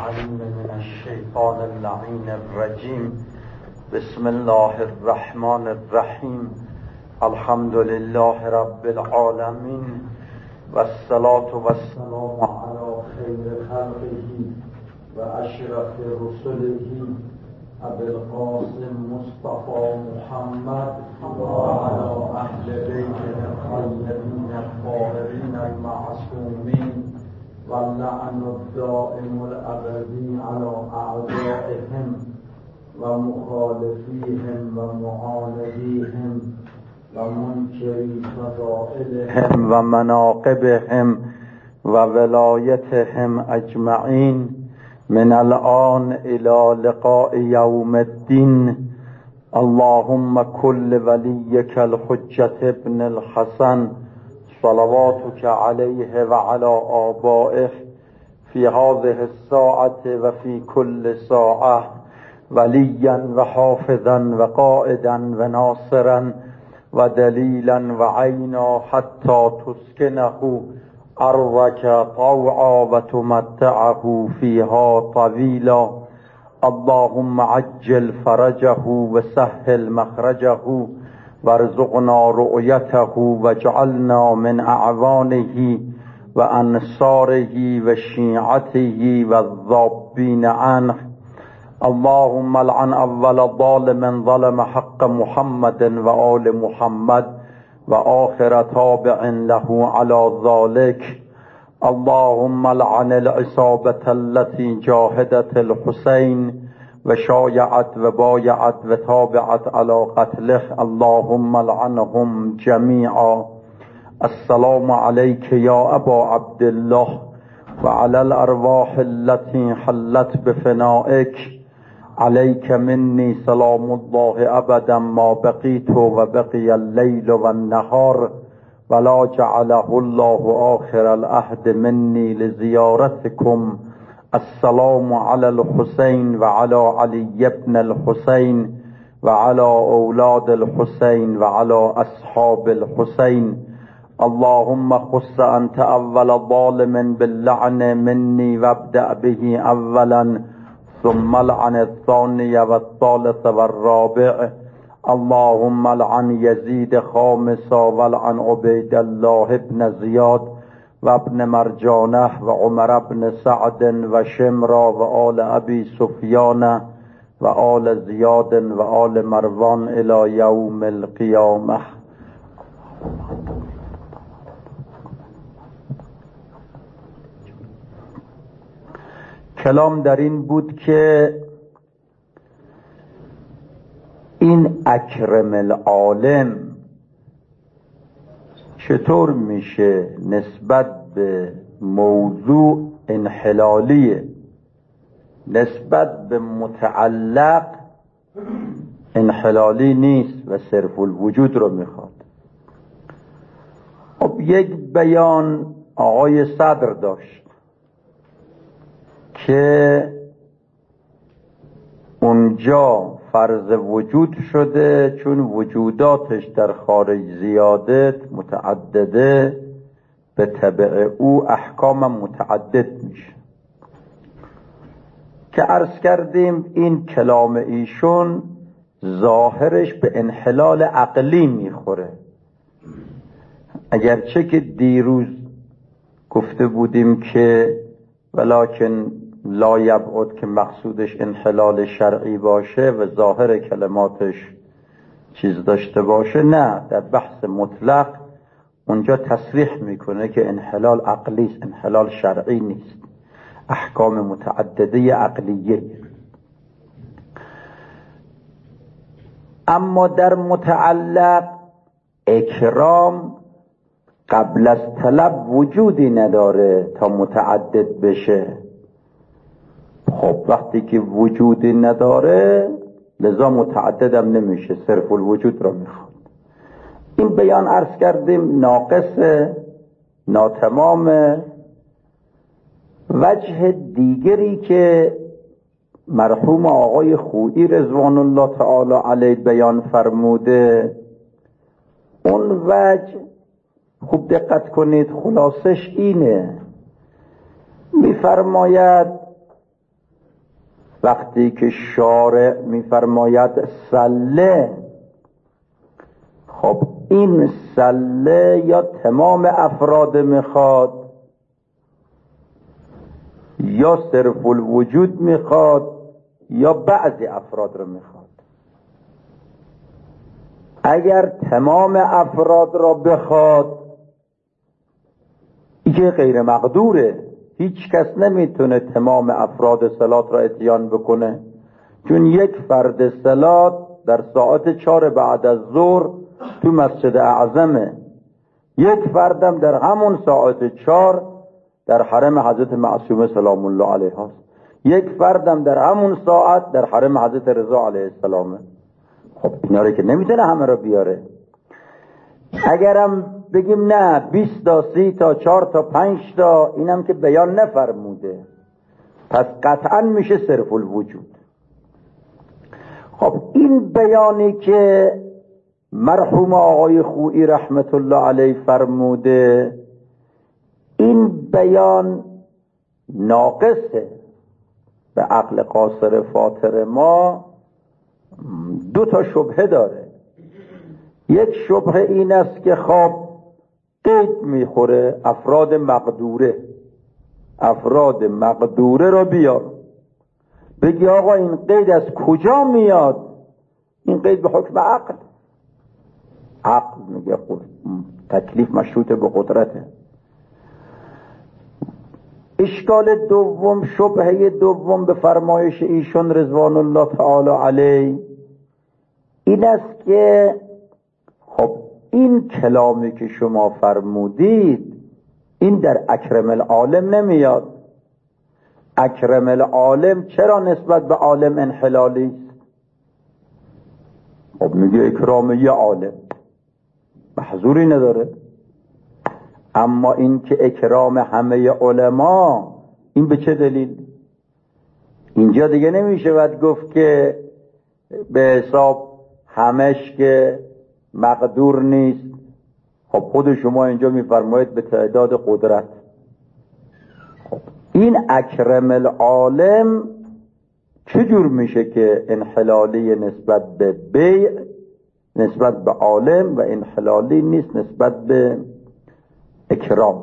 العليم من الشيطان اللعين الرجيم. بسم الله الرحمن الرحيم. الحمد لله رب العالمين، والصلاة والسلام على خير خلقه وأشرف رسله أبي القاسم مصطفى محمد وعلى أهل بيته الطيبين الطاهرين المعصومين، واللعن الدائم الأبدي على أعدائهم ومخالفيهم ومعانديهم ومنكري فضائلهم ومناقبهم وولايتهم أجمعين من الآن إلى لقاء يوم الدين. اللهم كل وليك الحجة ابن الحسن صلواتك عليه وعلى آبائه في هذه الساعة وفي كل ساعة وليا وحافظا وقائدا وناصرا ودليلا وعينا حتى تسكنه أرضك طوعا وتمتعه فيها طويلا. اللهم عجل فرجه وسهل مخرجه وارزقنا رؤيته واجعلنا من أعوانه وأنصاره وشيعته والذابين عنه. اللهم لعن أول ظالم ظلم حق محمد وآل محمد وآخر تابع له على ذلك. اللهم لعن العصابة التي جاهدت الحسين وشايعت وبايعت وتابعت على قتله. اللهم لعنهم جميعا. السلام عليك يا أبا عبد الله وعلى الأرواح التي حلت بفنائك. عليك مني سلام الله أبدا ما بقيت وبقي الليل والنهار، ولا جعله الله آخر العهد مني لزيارتكم. السلام على الحسين وعلى علي بن الحسين وعلى أولاد الحسين وعلى أصحاب الحسين. اللهم خص أنت أول ظالم باللعن مني وابدأ به أولا، ثم لعن الثاني والثالث والرابع. اللهم لعن يزيد خامسا ولعن عبيد الله بن زياد وابن مرجانه وعمر بن سعد وشمرا وآل أبي سفيان وآل زياد وآل مروان إلى يوم القيامة. کلام در این بود که این اکرم العالم چطور میشه نسبت به موضوع انحلالیه، نسبت به متعلق انحلالی نیست و صرف الوجود رو میخواد. خب یک بیان آقای صدر داشت که اونجا فرض وجود شده چون وجوداتش در خارج زیادت متعدده، به تبع او احکام متعدد میشه که عرض کردیم این کلام ایشون ظاهرش به انحلال عقلی میخوره، اگرچه که دیروز گفته بودیم که ولکن لا یبعد که مقصودش انحلال شرعی باشه و ظاهر کلماتش چیز داشته باشه. نه، در بحث مطلق اونجا تصریح میکنه که انحلال عقلی است، انحلال شرعی نیست، احکام متعدده عقلیه. اما در متعلق اکرام قبل از طلب وجودی نداره تا متعدد بشه. خب وقتی که وجودی نداره لذا متعددم نمیشه، صرف الوجود رو میخواد. این بیان عرض کردیم ناقص، ناتمام. وجه دیگری که مرحوم آقای خویی رضوان الله تعالی علیه بیان فرموده، اون وجه خوب دقت کنید خلاصش اینه، میفرماید وقتی که شارع میفرماید سله، خب این سله یا تمام افراد میخواد یا صرف الوجود میخواد یا بعضی افراد رو میخواد. اگر تمام افراد را بخواد، این غیر مقدوره، هیچ کس نمیتونه تمام افراد صلات را اتیان بکنه، چون یک فرد صلات در ساعت 4 بعد از ظهر تو مسجد اعظمه، یک فردم در همون ساعت 4 در حرم حضرت معصومه سلام الله علیه هست، یک فردم در همون ساعت در حرم حضرت رضا علیه السلامه. خب اینا رو که نمیتونه همه رو بیاره. اگرم بگیم نه 20 تا 30 تا 4 تا 5 تا، اینم که بیان نفرموده، پس قطعا میشه صرف الوجود. خب این بیانی که مرحوم آقای خویی رحمت الله علیه فرموده، این بیان ناقصه. به عقل قاصر فاطر ما 2 تا شبهه داره. یک شبهه این است که خب قید میخوره افراد مقدوره رو بیار، بگی آقا این قید از کجا میاد؟ این قید به حکم عقل میگه خود تکلیف مشروط به قدرته. اشکال دوم، شبهه دوم به فرمایش ایشون رضوان الله تعالی علیه این است که خب این کلامی که شما فرمودید این در اکرم العالم نمیاد. اکرم العالم چرا نسبت به عالم انحلالی است؟ خب میگه اکرام یه عالم محظوری نداره، اما این که اکرام همه علما، این به چه دلیل؟ اینجا دیگه نمیشه باید گفت که به حساب همش که مقدور نیست. خب خود شما اینجا میفرمایید به تعداد قدرت. خب این اکرم العالم چجور میشه که انحلالی نسبت به بیع، نسبت به عالم، و انحلالی نیست نسبت به اکرام؟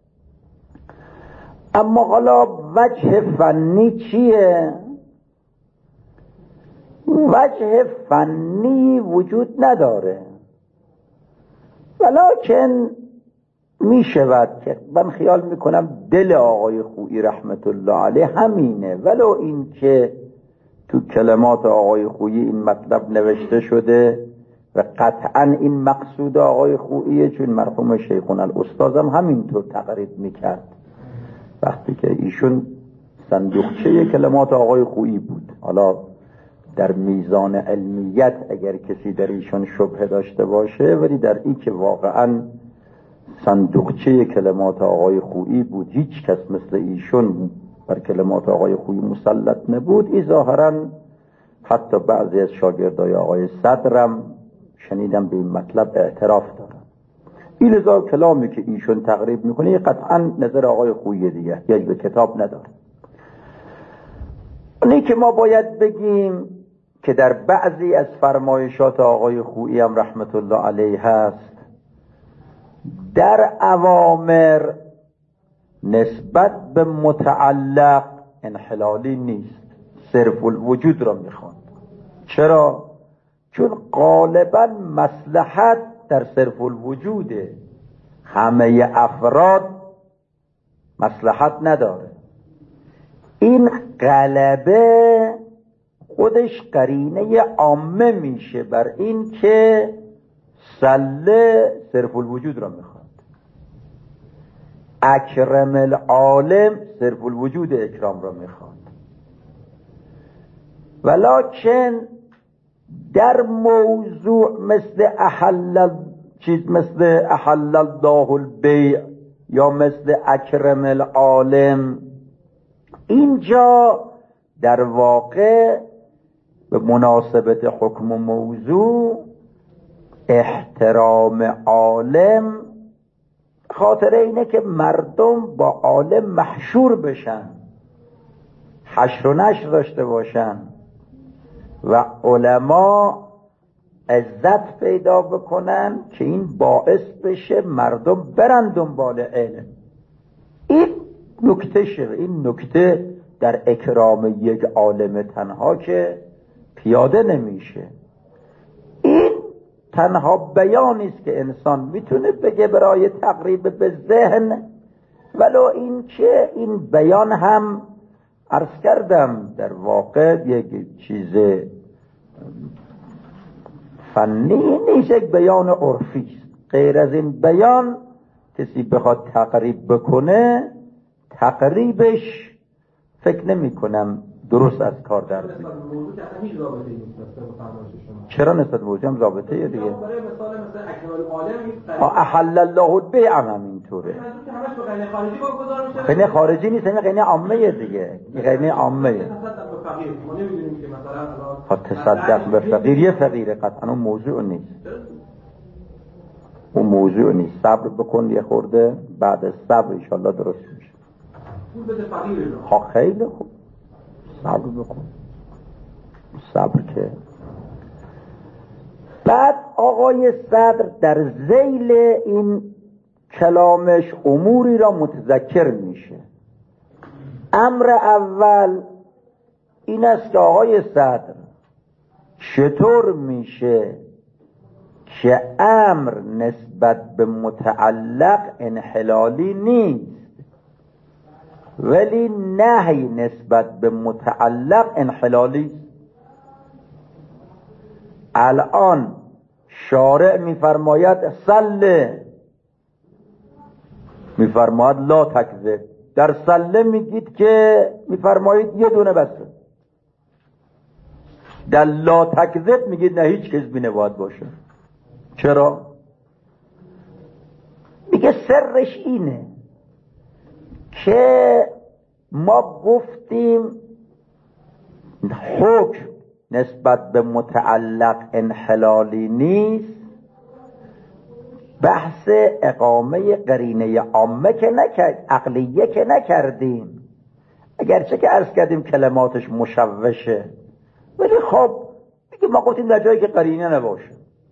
اما حالا وجه فنی چیه؟ وجه فنی وجود نداره، ولکن می شود که من خیال میکنم دل آقای خویی رحمت الله علیه همینه، ولو این که تو کلمات آقای خویی این مطلب نوشته شده و قطعا این مقصود آقای خوییه، چون مرحوم شیخون الاستاذم همینطور تقریر میکرد وقتی که ایشون صندوقچه کلمات آقای خویی بود. حالا در میزان علمیت اگر کسی در ایشون شبهه داشته باشه، ولی در این که واقعا صندوقچه کلمات آقای خویی بود، هیچ کس مثل ایشون بر کلمات آقای خویی مسلط نبود، این ظاهرا حتی بعضی از شاگردای آقای صدرم شنیدم به این مطلب اعتراف دارن. این لذا کلامی که ایشون تقریب میکنه قطعا نظر آقای خویی دیگه، یعنی به کتاب نداره. اونی که ما باید بگیم که در بعضی از فرمایشات آقای خویی هم رحمت الله علیه هست، در اوامر نسبت به متعلق انحلالی نیست، صرف الوجود را میخواد. چرا؟ چون غالبا مصلحت در صرف الوجوده، همه افراد مصلحت نداره. این غلبه خودش قرینه عامه میشه بر این که سله صرف الوجود را میخواد. اکرم العالم صرف الوجود اکرام را میخواد، ولکن در موضوع مثل احل الله البیع یا مثل اکرم العالم، اینجا در واقع به مناسبت حکم و موضوع احترام عالم خاطر اینه که مردم با عالم محشور بشن، حشر و نشر داشته باشن و علما عزت پیدا بکنن که این باعث بشه مردم برن دنبال علم. این نکته شه، این نکته در اکرام یک عالم تنها که پیاده نمیشه. این تنها بیانی است که انسان میتونه بگه برای تقریب به ذهن، ولو این که این بیان هم عرض کردم در واقع یک چیز فنی نیست، یک بیان عرفی است. غیر از این بیان کسی بخواد تقریب بکنه، تقریبش فکر نمی کنم درست از کار در بیاد. چرا نسبت به موضوع هم رابطه یه دیگه؟ احل الله البیع هم اینطوره. غنی خارجی نیست، این غنی عامه دیگه، غنی عامه. تصدق به فقیر، یه فقیره قطعا اون موضوع نیست، اون موضوع نیست. صبر بکن یه خورده، بعد صبر انشالله درست میشه. خیلی خوب، صبر بکن، صبر که. بعد آقای صدر در ذیل این کلامش اموری را متذکر میشه. امر اول این است که آقای صدر چطور میشه که امر نسبت به متعلق انحلالی نیست ولی نهی نسبت به متعلق انحلالی است؟ الان شارع میفرماید سله، میفرماید لا تکذب. در سله میگید که میفرمایید یه دونه بسه. در لا تکذب میگید نه هیچ کذبی نباید باشه. چرا؟ میگه سرش اینه که ما گفتیم حکم نسبت به متعلق انحلالی نیست، بحث اقامه قرینه عامه که نکرد، عقلیه که نکردیم، اگرچه که عرض کردیم کلماتش مشوشه، ولی خب دیگه ما گفتیم در جایی که قرینه نباشه.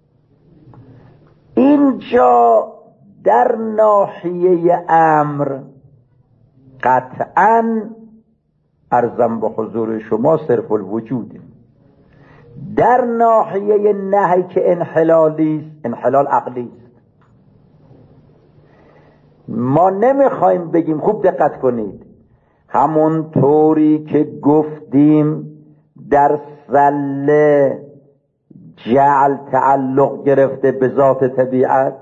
اینجا در ناحیه امر قطعاً عرضم به حضور شما صرف الوجوده. در ناحیه نهی که انحلالی است، انحلال عقلی است. ما نمیخوایم بگیم، خوب دقت کنید، همون طوری که گفتیم در سله جعل تعلق گرفته به ذات طبیعت،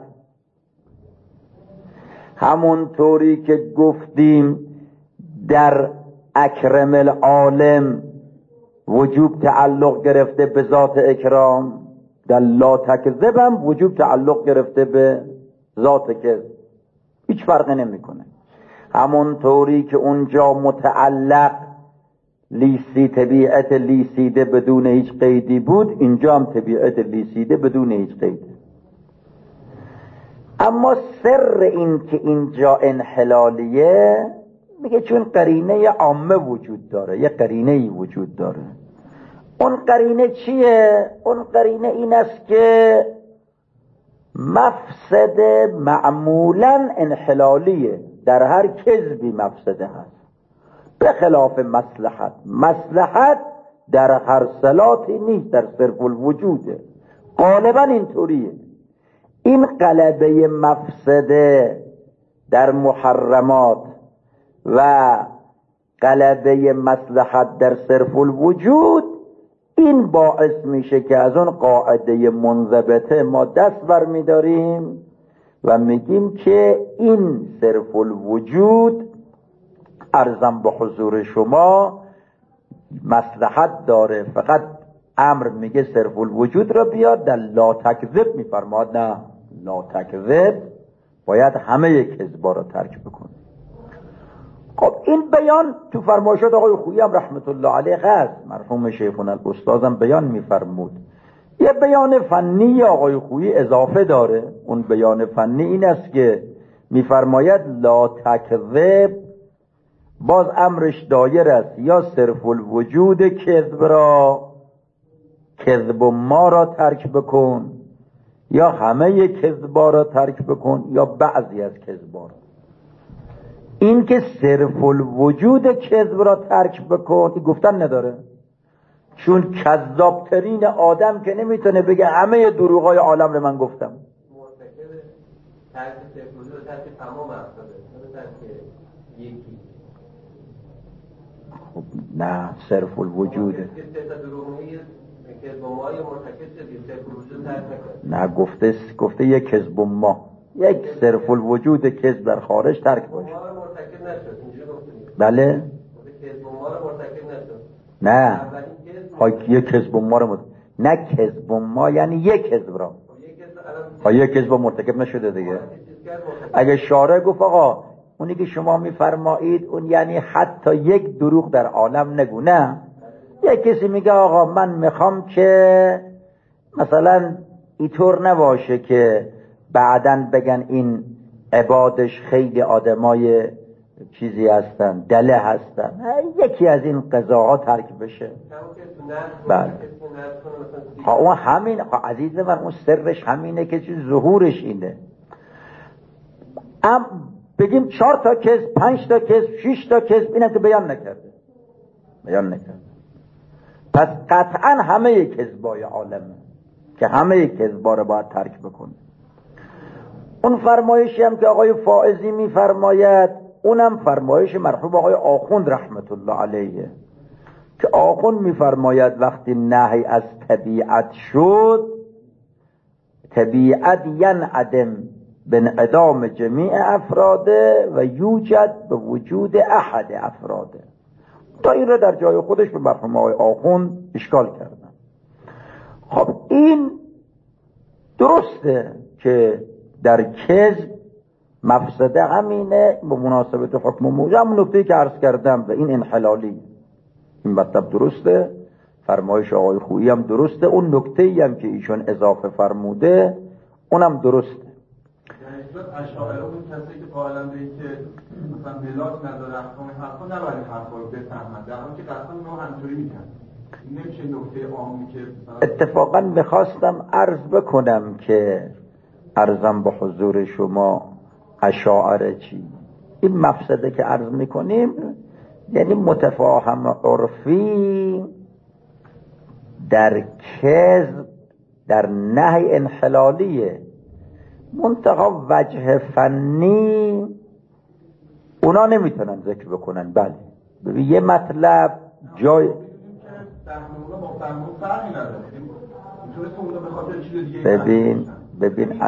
همون طوری که گفتیم در اکرم العالم وجوب تعلق گرفته به ذات اکرام، در لا تکذب هم وجوب تعلق گرفته به ذات کذب، هیچ فرقی نمیکنه. همون طوری که اونجا متعلق لیسی، طبیعت لیسیده بدون هیچ قیدی بود، اینجا هم طبیعت لیسیده بدون هیچ قید. اما سر این که اینجا انحلالیه، میگه چون قرینه عامه وجود داره، یه قرینه‌ای وجود داره. اون قرینه چیه؟ اون قرینه این است که مفسده معمولا انحلالیه، در هر کذبی مفسده هست، به خلاف مصلحت. مصلحت در هر صلاتی نیست، در صرف الوجوده، غالبا اینطوریه. این غلبه مفسده در محرمات و غلبه مصلحت در صرف الوجود، این باعث میشه که از اون قاعده منضبطه ما دست برمیداریم و میگیم که این صرف الوجود عرضم به حضور شما مصلحت داره، فقط امر میگه صرف الوجود را بیاد. در لا تکذب میفرماد نه، لا تکذب باید همه کذبا را ترک بکنه. خب این بیان تو فرمایشات آقای خویی هم رحمت الله علیه هست، مرحوم شیخنا الاستاذ هم بیان میفرمود. یه بیان فنی آقای خویی اضافه داره. اون بیان فنی این است که میفرماید لا تکذب باز امرش دایر است یا صرف الوجود کذب را، کذب و ما را ترک بکن، یا همه کذبا را ترک بکن، یا بعضی از کذبا را. این که صرف الوجود کذب را ترک بکن این گفتن نداره، چون کذابترین آدم که نمیتونه بگه همه دروغای عالم رو من گفتم. ترک صرف وجود و ترک تمام افراده، خب نه، صرف الوجود نه، گفته یک کذب ما، یک صرف الوجود کذب در خارج ترک باشه. بله نه، یک کذب ما رو نه، کذب ما یعنی یک کذب را، یک کذب مرتکب نشده دیگه. اگه شارع گفت آقا اونی که شما میفرمایید اون یعنی حتی یک دروغ در عالم نگو، نه، یک کسی میگه آقا من میخوام که مثلا اینطور نباشه که بعدن بگن این عبادش خیلی آدمای چیزی هستن، دله هستن، یکی از این قضاها ترک بشه. بله اون همین عزیز من، اون سرش همینه که چیز ظهورش اینه. بگیم 4 تا کذب، 5 تا کذب، 6 تا کذب، اینم که بیان نکرده. پس قطعا همه کذبای عالمه که همه کذبا رو باید ترک بکنه. اون فرمایشی هم که آقای فائزی میفرماید اونم فرمایش مرحوم آقای آخوند رحمت الله علیه، که آخوند میفرماید وقتی نهی از طبیعت شد، طبیعت ینعدم بانعدام جمیع افراده و یوجد به وجود احد افراده. تا این را در جای خودش به مرحوم آقای آخوند اشکال کردن. خب این درسته که در کذب مفسده همینه، به مناسبت حکم موجب، همون نکته‌ای که عرض کردم به این انحلالی، این مطلب درسته، فرمایش آقای خویی هم درسته، اون نکته‌ای هم که ایشون اضافه فرموده اونم درسته. اشاعره اون کسی که قائلن به این که مثلا ملاک نداره احکام حرفا نباید حرفا رو بفهمن، در حالی که قطعا ما همینطوری میکنن. این نمیشه نکته عامی که اتفاقا میخواستم عرض بکنم که عرضم به حضور شما اشاعره چی، این مفسده که عرض میکنیم یعنی متفاهم عرفی در کذب در نهی انحلالیه، منتها وجه فنی اونا نمیتونن ذکر بکنن. بله یه مطلب جای ببین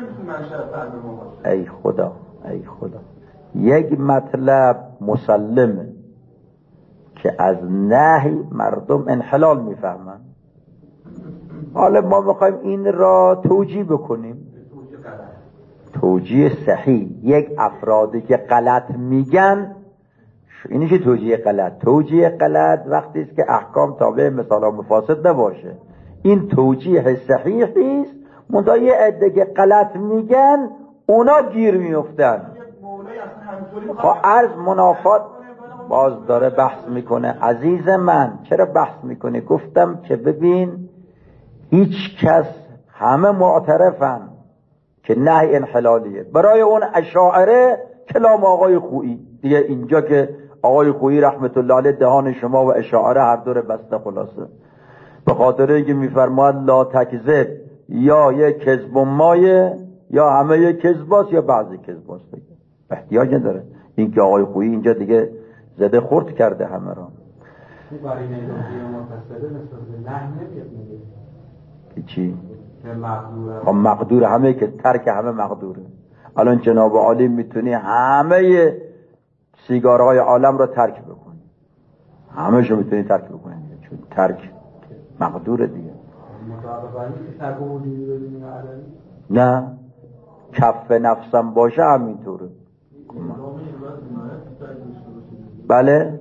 ای خدا یک مطلب مسلمه که از نهی مردم انحلال میفهمن، حالا ما میخوایم این را توجیه بکنیم، توجیه صحیح. یک افرادی که غلط میگن اینی که توجیه غلط وقتی است که احکام تابع مثال و مفاسد نباشه، این توجیه صحیحی است. منتها یه عده که غلط میگن اونا گیر میفتن. خب عرض منافات باز داره بحث میکنه. عزیز من چرا بحث میکنه؟ گفتم که ببین هیچ کس، همه معترفن که نهی انحلالیه. برای اون اشاعره کلام آقای خویی دیگه، اینجا که آقای خویی رحمت الله علیه دهان شما و اشاعره هر دور بسته خلاصه، به خاطر اینکه میفرماد لا تکذب، یا یک کذب مایه یا همه یک کذباست یا بعضی کذباست. احتیاج نداره این که آقای خویی اینجا دیگه زده خورد کرده همه را. چی؟ مقدور همه که ترک همه مقدوره. الان جناب عالی میتونی همه سیگارهای عالم را ترک بکنی، همه شو میتونی ترک بکنی، چون ترک مقدوره دیگه. نه کف نفسم باشه همینطوره. بله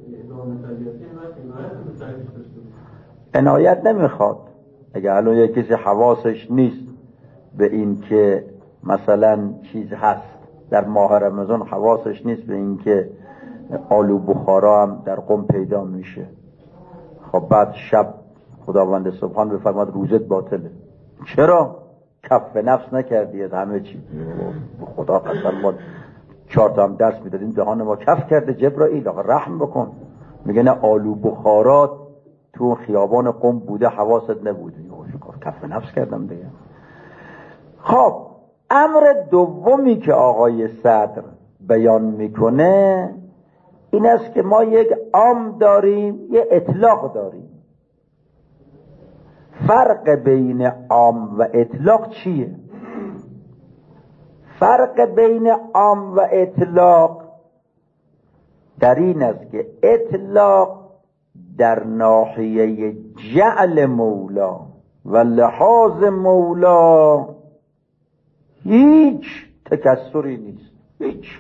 عنایت نمیخواد. اگه الان یک کسی حواسش نیست به این که مثلا چیز هست در ماه رمضان، حواسش نیست به این که آلو بخارا هم در قم پیدا میشه. خب بعد شب خداوند سبحان بفرماد روزت باطله. چرا؟ کف نفس نکردی از همه چی. خدا قسم ما 4 تا هم درس میدادیم دهان ما کف کرده. جبرائیل آقا رحم بکن. میگه نه آلو بخارات تو خیابان قم بوده حواست نبوده. کف نفس کردم دیگه. خب امر دومی که آقای صدر بیان میکنه این است که ما یک عام داریم، یک اطلاق داریم. فرق بین عام و اطلاق چیه؟ فرق بین عام و اطلاق در این است که اطلاق در ناحیه جعل مولا و لحاظ مولا هیچ تکسری نیست. هیچ.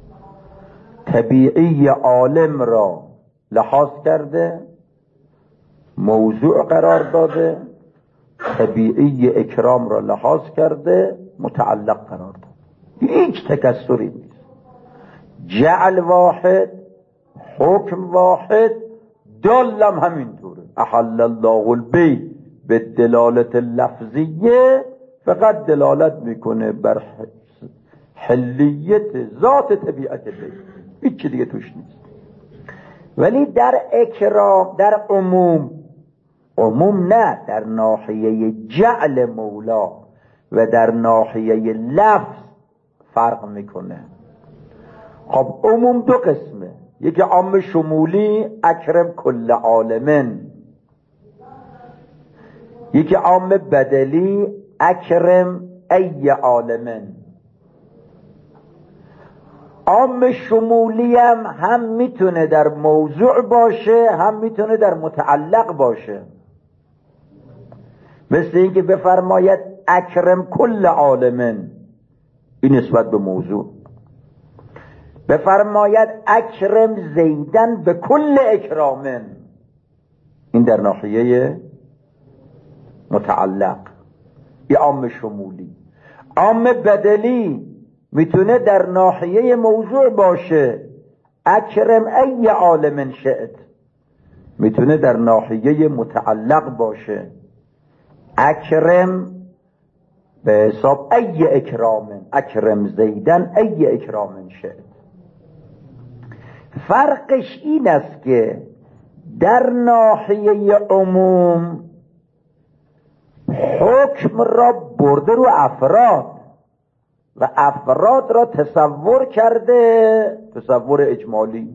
طبیعی عالم را لحاظ کرده، موضوع قرار داده، طبیعی اکرام را لحاظ کرده، متعلق قرار داده. هیچ تکسری نیست. جعل واحد، حکم واحد، دالم همینطوره. احل الله البیع به دلالت لفظیه فقط دلالت میکنه بر حلیت ذات طبیعت بیع، هیچ دیگه توش نیست. ولی در اکرام، در عموم نه، در ناحیه جعل مولا و در ناحیه لفظ فرق میکنه. خب عموم دو قسمه، یکی عام شمولی اکرم کل عالمن، یکی عام بدلی اکرم ای عالمن. عام شمولی هم میتونه در موضوع باشه، هم میتونه در متعلق باشه. مثل اینکه بفرماید اکرم کل عالمن، این نسبت به موضوع. بفرماید اکرم زیدن به کل اکرامن، این در ناحیه متعلق. این عام شمولی. عام بدلی میتونه در ناحیه موضوع باشه، اکرم ای عالم شئت. میتونه در ناحیه متعلق باشه، اکرم به حساب ای اکرامن، اکرم زیدن ای اکرامن شئت. فرقش این است که در ناحیه عموم حکم را برده رو افراد و افراد را تصور کرده، تصور اجمالی،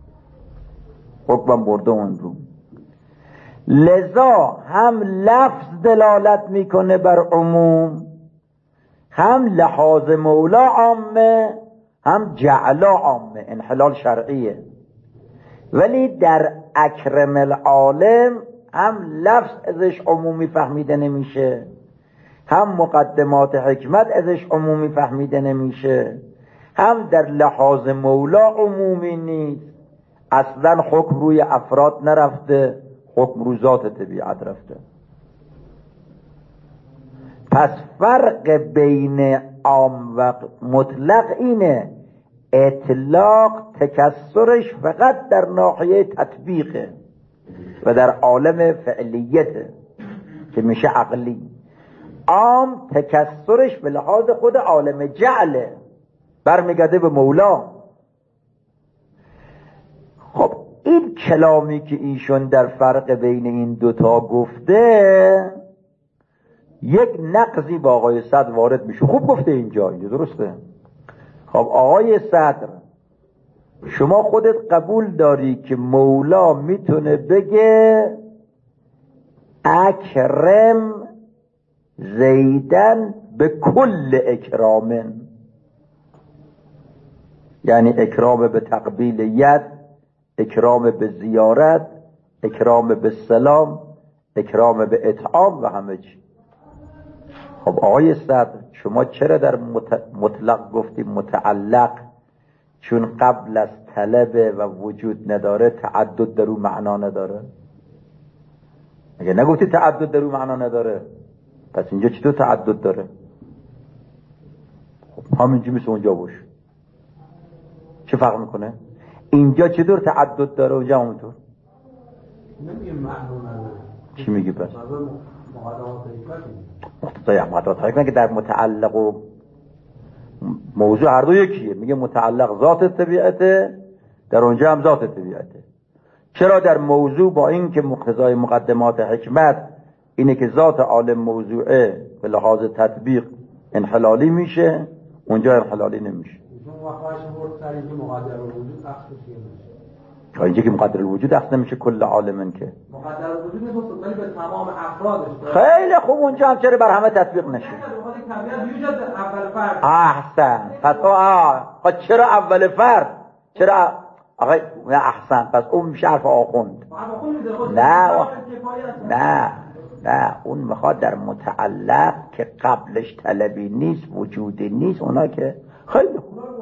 حکم برده اون رو. لذا هم لفظ دلالت میکنه بر عموم، هم لحاظ مولا عامه، هم جعلا عامه، انحلال شرعیه. ولی در اکرم العالم هم لفظ ازش عمومی فهمیده نمیشه، هم مقدمات حکمت ازش عمومی فهمیده نمیشه، هم در لحاظ مولا عمومی نیست. اصلا حکم روی افراد نرفته، حکم رو ذات طبیعت رفته. پس فرق بین عام و مطلق اینه، اطلاق تکسرش فقط در ناحیه تطبیقه و در عالم فعلیته که میشه عقلی. عام تکسرش به لحاظ خود عالم جعله، برمیگرده به مولا. خب این کلامی که ایشون در فرق بین این دوتا گفته یک نقضی با آقای صدر وارد میشه. خوب گفته اینجا، درسته. خب آقای صدر، شما خودت قبول داری که مولا میتونه بگه اکرم زیدن به کل اکرامن، یعنی اکرام به تقبیل ید، اکرام به زیارت، اکرام به سلام، اکرام به اطعام و همه چی. خب آقای صدر، شما چرا در مطلق گفتی متعلق؟ چون قبل از طلب و وجود نداره، تعدد در اون معنا نداره. اگه نگفتی تعدد در اون معنا نداره، پس اینجا چطور تعدد داره؟ خب همینجا مثل اونجا باشه. چه فرق میکنه؟ اینجا چطور تعدد داره اونجا اونطور؟ نمیگه معلوم نداره. چی میگی پس؟ مقدمات حکمت که در متعلق و موضوع هر دو یکیه. میگه متعلق ذات طبیعته، در اونجا هم ذات طبیعته. چرا در موضوع با این که مقتضای مقدمات حکمت اینه که ذات عالم موضوعه به لحاظ تطبیق انحلالی میشه، اونجا انحلالی نمیشه. اینجا که مقدر الوجود اصلا نمیشه کل عالمن که مقدر الوجود نیست ولی به تمام افرادش. خیلی خوب، اونجا هم چرا بر همه تطبیق نشه؟ احسن. پس چرا اول فرد؟ چرا آقا احسن. پس اون میشه حرف آخوند. نه اون میخواد در متعلق که قبلش طلبی نیست، وجودی نیست، اونا که خیلی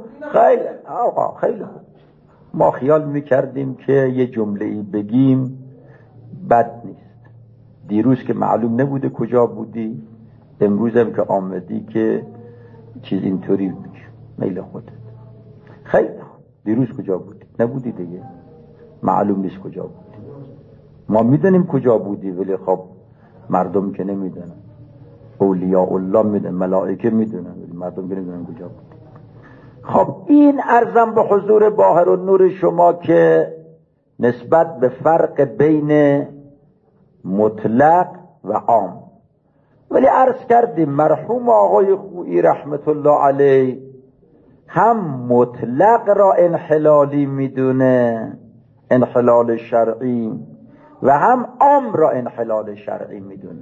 خوب. ما خیال میکردیم که یه جمله‌ای بگیم بد نیست. دیروز که معلوم نبوده کجا بودی، امروز هم که آمدی که چیز اینطوری میگی، میل خودت. خیلی خوب. دیروز کجا بودی؟ نبودی دیگه، معلوم نیست کجا بودی. ما میدونیم کجا بودی ولی خب مردم که نمیدونن. اولیاء الله میدونن، ملائکه میدونن ولی مردم که نمیدونن کجا بودی. خب این عرضم به حضور باهر و نور شما که نسبت به فرق بین مطلق و عام. ولی عرض کردیم مرحوم آقای خویی رحمت الله علیه هم مطلق را انحلالی میدونه، انحلال شرعی، و هم عام را انحلال شرعی میدونه.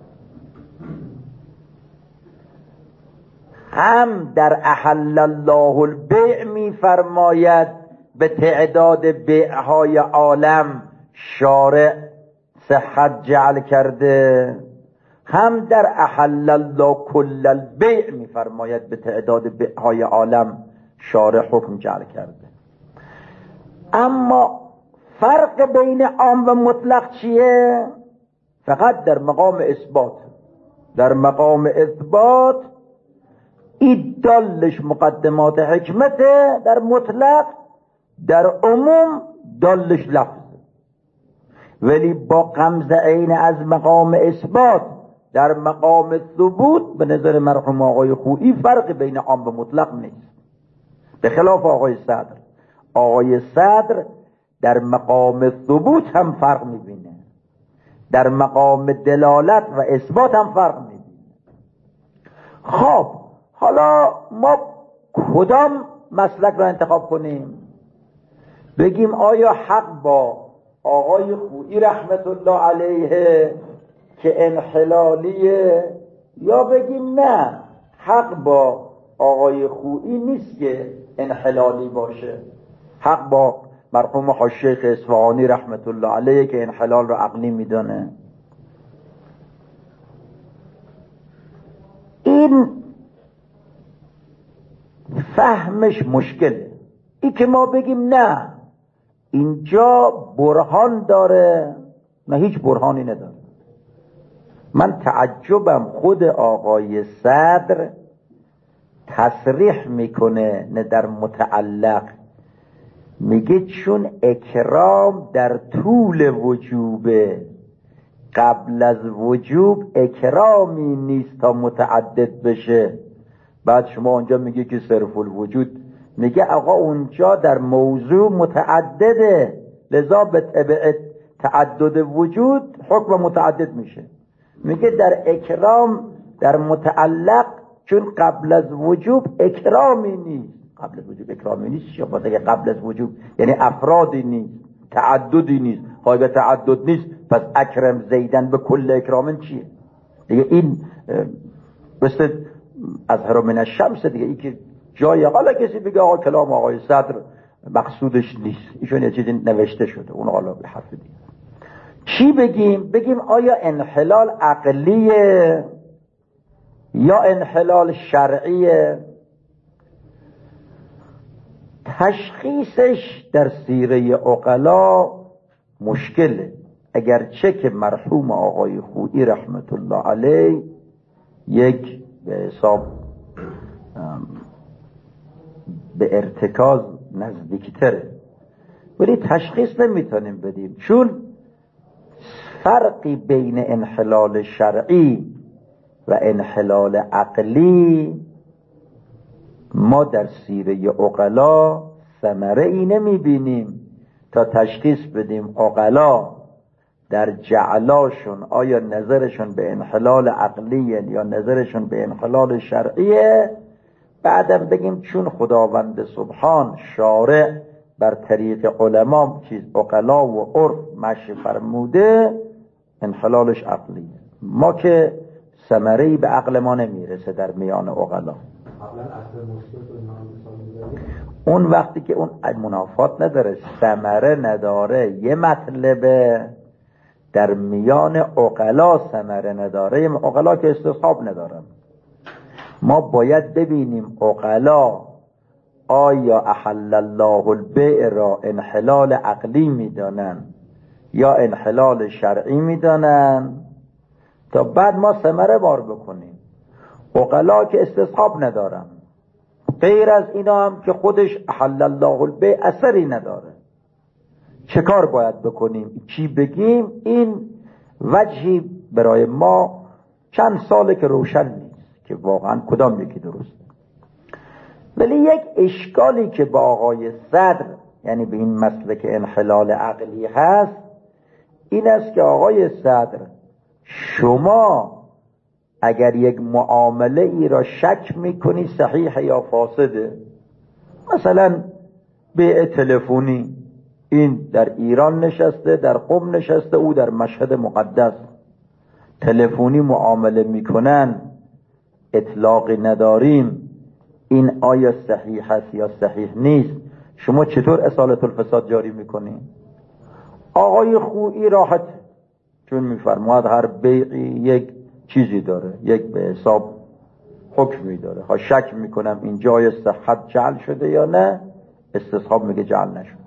هم در احل الله البیع میفرماید به تعداد بیعهای عالم شارع صحت جعل کرده، هم در احل الله کل البیع میفرماید به تعداد بیعهای عالم شارع حکم جعل کرده. اما فرق بین عام و مطلق چیه؟ فقط در مقام اثبات. در مقام اثبات این دالش مقدمات حکمته در مطلق، در عموم دالش لفظ. ولی با غمز عین از مقام اثبات در مقام ثبوت به نظر مرحوم آقای خویی فرق بین عام و مطلق نیست، به خلاف آقای صدر. آقای صدر در مقام ثبوت هم فرق میبینه، در مقام دلالت و اثبات هم فرق میبینه. خب حالا ما کدام مسلک را انتخاب کنیم؟ بگیم آیا حق با آقای خویی رحمت الله علیه که انحلالیه، یا بگیم نه حق با آقای خویی نیست که انحلالی باشه، حق با مرحوم شیخ اصفهانی رحمت الله علیه که انحلال را عقلی میدانه. این فهمش مشکله. این که ما بگیم نه اینجا برهان داره، نه هیچ برهانی نداره. من تعجبم خود آقای صدر تصریح میکنه نه در متعلق، میگه چون اکرام در طول وجوبه، قبل از وجوب اکرامی نیست تا متعدد بشه. بعد شما اونجا میگه که صرف الوجود، میگه آقا اونجا در موضوع متعدده، لذا به تبع تعدد وجود حکم متعدد میشه. میگه در اکرام در متعلق چون قبل از وجوب اکرامی نیست. قبل از وجوب اکرامی نیست، یا باید قبل از وجوب یعنی افرادی نیست، تعددی نیست. خواهی به تعدد نیست پس اکرم زیدن به کل اکرامن چیه دیگه؟ این مثل از من الشمس دیگه. این که جای حالا کسی بگه آقا کلام آقای صدر مقصودش نیست، ایشون یه چیزی نوشته شده، اون حالا به حرف دیگه. چی بگیم؟ بگیم آیا انحلال عقلیه یا انحلال شرعیه؟ تشخیصش در سیره عقلا مشکله، اگرچه که مرحوم آقای خویی رحمت الله علیه یک به حساب به ارتکاز نزدیکتره. ولی تشخیص نمیتونیم بدیم، چون فرقی بین انحلال شرعی و انحلال عقلی ما در سیره عقلا ثمره ای نمیبینیم تا تشخیص بدیم عقلا در جعلاشون آیا نظرشون به انحلال عقلیه یا نظرشون به انحلال شرعیه. بعدم بگیم چون خداوند سبحان شارع بر طریق علما چیز عقلا و عرف مشی فرموده انحلالش عقلیه. ما که ثمره‌ای به عقل ما نمیرسه در میان عقلا. اون وقتی که اون منافات نداره، ثمره نداره، یه مطلبه در میان عقلا ثمره نداره، عقلا که استصحاب ندارن. ما باید ببینیم عقلا آیا احل الله البیع را انحلال عقلی میدانن یا انحلال شرعی میدانن، تا بعد ما ثمره بار بکنیم. عقلا که استصحاب ندارن، غیر از اینا هم که خودش احل الله البیع اثری نداره. چه کار باید بکنیم؟ چی بگیم؟ این وجهی برای ما چند ساله که روشن نیست که واقعا کدام یکی درست. ولی یک اشکالی که با آقای صدر یعنی به این مسئله که انحلال عقلی هست این است که آقای صدر شما اگر یک معامله ای را شک میکنی صحیح یا فاسده، مثلا بیع تلفنی، این در ایران نشسته، در قم نشسته، او در مشهد مقدس، تلفنی معامله میکنن، اطلاقی نداریم، این آیا صحیح است یا صحیح نیست؟ شما چطور اصالت الفساد جاری میکنی؟ آقای خویی راحت، چون میفرماد هر بیعی یک چیزی داره، یک به حساب حکمی داره. ها شک میکنم این جای صحت جعل شده یا نه، استصحاب میگه جعل نشد،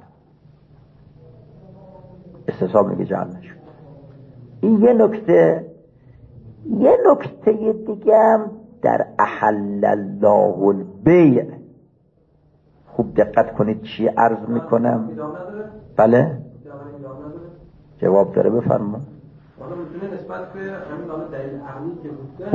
استصحاب میگه جعل نشد. این یه نکته. یه نکته دیگه هم در احل الله البیع خوب دقت کنید چی عرض میکنم. بله جواب داره، بفرما. حالا میتونه نسبت به همین حالا دلیل عقلی که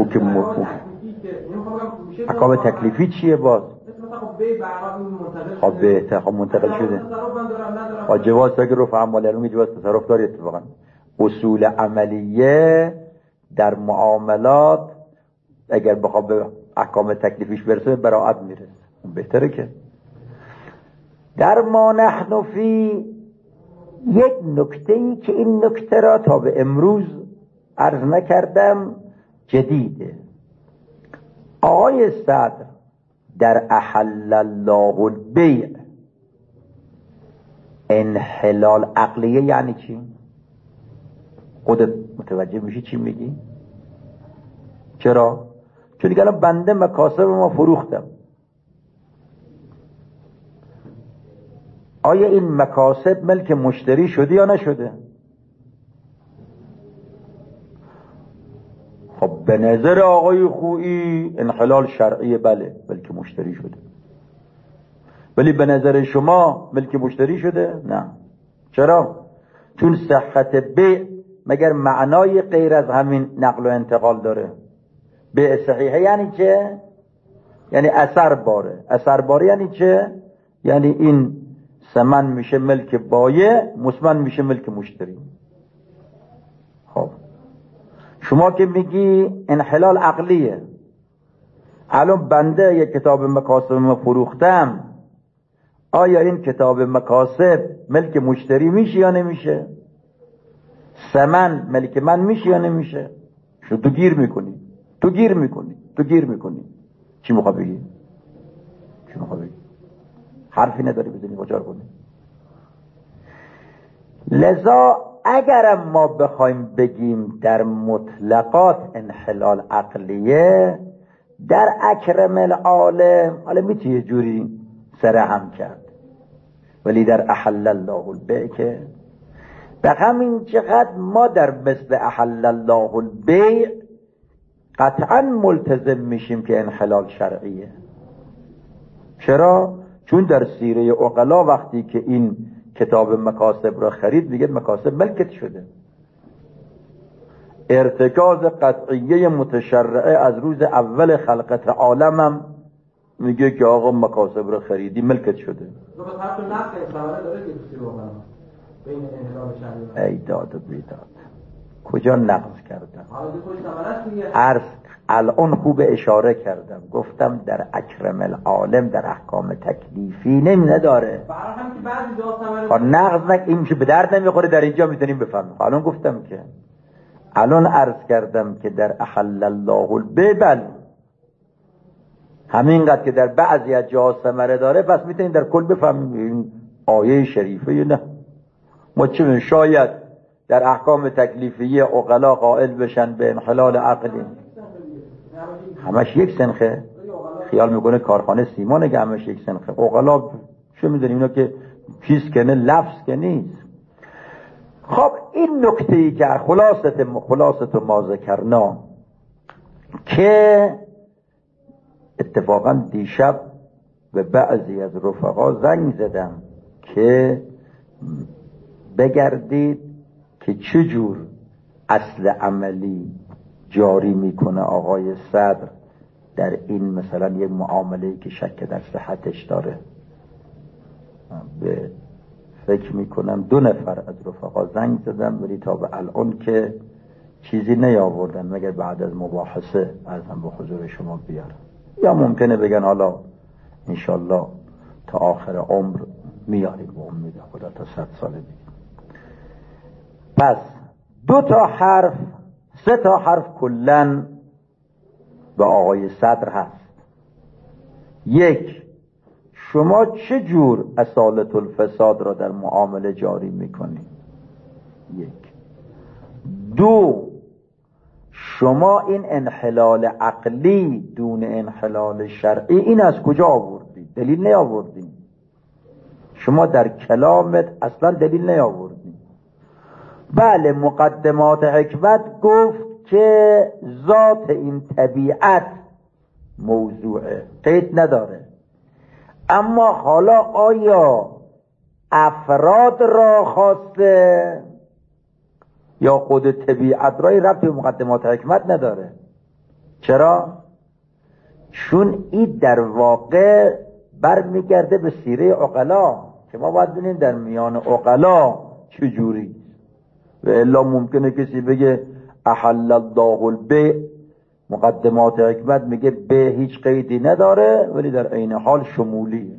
بوده احکام تکلیفی چیه باز؟ مثلا خب به برنامه منتقل خب به منتقل شده. خب جواز تا که رفع اعمال علومی جواز تصرف داره. اتفاقا اصول عملیه در معاملات اگر بخواد به احکام تکلیفیش برسه براءت میرسه، بهتره. که در ما نحن فی یک نکته‌ای که این نکته را تا به امروز عرض نکردم جدیده. آقای صدر در احل الله البیع انحلال عقلیه یعنی چی؟ خودت متوجه میشی چی میگی؟ چرا؟ چون دیگه الان بنده مکاسب ما فروختم، آیا این مکاسب ملک مشتری شده یا نشده؟ خب به نظر آقای خویی انحلال شرعی بله، ملک مشتری شده. ولی به نظر شما ملک مشتری شده؟ نه. چرا؟ چون صحت بیع مگر معنای غیر از همین نقل و انتقال داره؟ بیع صحیحه یعنی چه؟ یعنی اثر باره. اثر باره یعنی چه؟ یعنی این ثمن میشه ملک بایع، مثمن میشه ملک مشتری. خب شما که میگی انحلال عقلیه، الان بنده یک کتاب مکاسب ما فروختم، آیا این کتاب مکاسب ملک مشتری میشه یا نمیشه؟ ثمن ملک من میشه یا نمیشه؟ شو تو گیر میکنی، تو گیر میکنی. چی میخوای بگی؟ حرفی نداری بزنی واجار کنی. لذا اگرم ما بخوایم بگیم در مطلقات انحلال عقلیه، در اکرم العالم حالا میتونه یه جوری سره هم کرد، ولی در احل الله البیع که به همین چقدر ما در مثل احل الله البیع قطعا ملتزم میشیم که انحلال شرعیه. چرا؟ چون در سیره عقلا وقتی که این کتاب مکاسب را خرید میگه مکاسب ملکت شده. ارتکاز قطعیه متشرعه از روز اول خلقت عالمم میگه که آقا مکاسب را خریدی ملکت شده. ای داد و بیداد، کجا نقض کردم؟ الان خوب اشاره کردم، گفتم در اکرم العالم در احکام تکلیفی نداره. نقض این که به درد نمیخوره در اینجا میتونیم بفهمیم. الان گفتم که الان عرض کردم که در احل الله البیع همینقدر که در بعضی از جاها ثمره داره، پس میتونیم در کل بفهمیم این آیه شریفه یا نه. ما چه شاید در احکام تکلیفیه عقلا قائل بشن به انحلال عقلی، همش یک سنخه، خیال میکنه کارخانه سیمانه که همش یک سنخه. عقلا چه میدونیم اینا که چیز کنه لفظ که نیست. خب این نکته ای که خلاصت ما ذکرنا که اتفاقا دیشب به بعضی از رفقا زنگ زدم که بگردید که چجور اصل عملی جاری میکنه آقای صدر در این مثلا یک معامله‌ای که شک در صحتش داره. به فکر میکنم 2 نفر از رفقا زنگ زدم ولی تا به الان که چیزی نیاوردن مگر بعد از مباحثه ازم به حضور شما بیارم، یا ممکنه بگن حالا انشالله تا آخر عمر میاریم به امید خدا تا 100 سال دیگه. پس 2 تا حرف 3 تا حرف کلن به آقای صدر هست. 1 شما چه جور اصالت الفساد را در معامله جاری میکنید؟ 1. 2 شما این انحلال عقلی دون انحلال شرعی این از کجا آوردید؟ دلیل نیاوردید. شما در کلامت اصلا دلیل نیاوردید. بله مقدمات حکمت گفت که ذات این طبیعت موضوعه، قید نداره. اما حالا آیا افراد را خواسته یا خود طبیعت را؟ ربطی به مقدمات حکمت نداره. چرا؟ چون این در واقع برمیگرده به سیره عقلا که ما باید ببینیم در میان عقلا چجوری. و الا ممکنه کسی بگه احل الله البیع، مقدمات حکمت میگه به هیچ قیدی نداره ولی در عین حال شمولیه.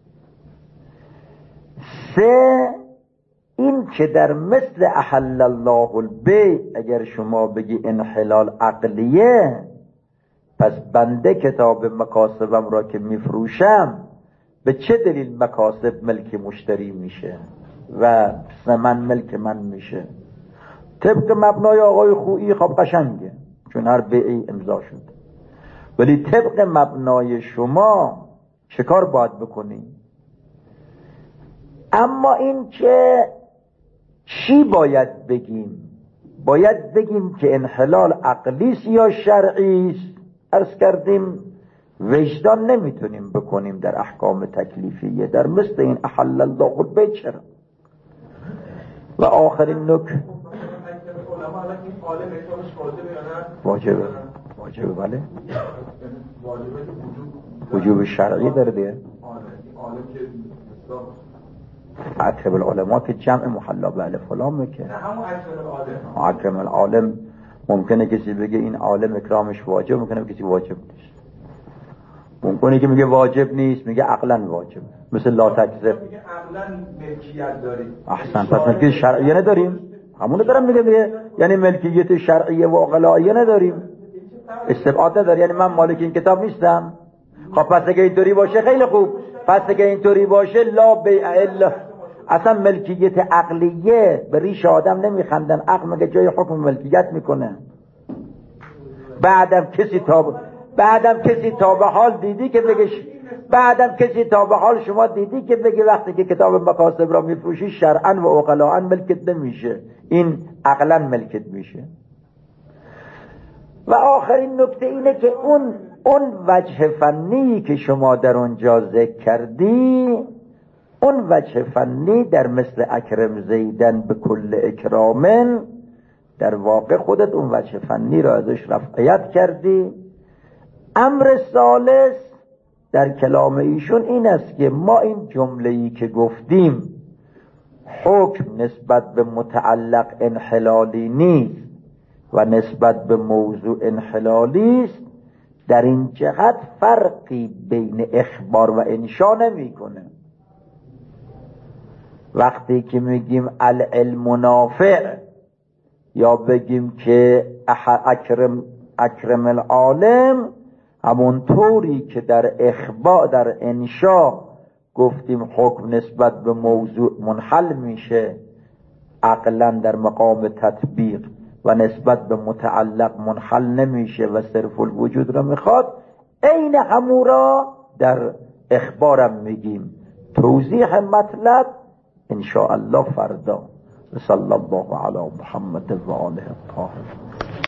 3 این که در مثل احل الله البیع اگر شما بگی انحلال عقلیه، پس بنده کتاب مکاسبم را که میفروشم به چه دلیل مکاسب ملک مشتری میشه و ثمن ملک من میشه؟ طبق مبنای آقای خویی خب قشنگه چون هر بیعی امضا شد، ولی طبق مبنای شما چه کار باید بکنیم؟ اما این که چی باید بگیم؟ باید بگیم که انحلال عقلیست یا شرعیست؟ عرض کردیم وجدان نمیتونیم بکنیم در احکام تکلیفیه در مثل این احل الله البیع. چرا؟ و آخرین نکته واجبه بله وجوب شرعی داره دیگه. اکرم العلماء که جمع محلا به الف و لام که اکرم العالم ممکنه کسی بگه این عالم اکرامش واجب، ممکنه کسی واجب نیست، ممکنه که میگه واجب نیست میگه عقلا واجب، مثل لا تکذب میگه عقلا ملکیت داریم. احسن، پس ملکیت شرعیه نداریم، همونو دارم میگه یعنی ملکیت شرعیه و عقلاییه نداریم، استبعاد نداره، یعنی من مالک این کتاب نیستم. خب پس اگه اینطوری باشه خیلی خوب، پس اگه اینطوری باشه لا بیع الا، اصلا ملکیت عقلیه به ریش آدم نمیخندن، عقل مگه جای حکم ملکیت میکنه؟ بعدم کسی تا به حال دیدی که بگه شما دیدی که بگه وقتی که کتاب مکاسب را میفروشی شرعا و عقلاً ملکت نمیشه، این عقلاً ملکت میشه. و آخرین نکته اینه که اون وجه فنی که شما در اونجا ذکر کردی اون وجه فنی در مثل اکرم زیدن به کل اکرامن، در واقع خودت اون وجه فنی را ازش رفعیت کردی. امر ثالث در کلام ایشون این است که ما این جمله‌ای که گفتیم حکم نسبت به متعلق انحلالی نیست و نسبت به موضوع انحلالی است، در این جهت فرقی بین اخبار و انشا نمی‌کنه. وقتی که میگیم العلم نافع یا بگیم که اکرم العالم، همون طوری که در اخبار در انشا گفتیم حکم نسبت به موضوع منحل میشه عقلا در مقام تطبیق و نسبت به متعلق منحل نمیشه و صرف الوجود را میخواد، عین همون را در اخبارم میگیم. توضیح مطلب ان شاء الله فردا. صلی الله علی محمد و آله الطاهرین.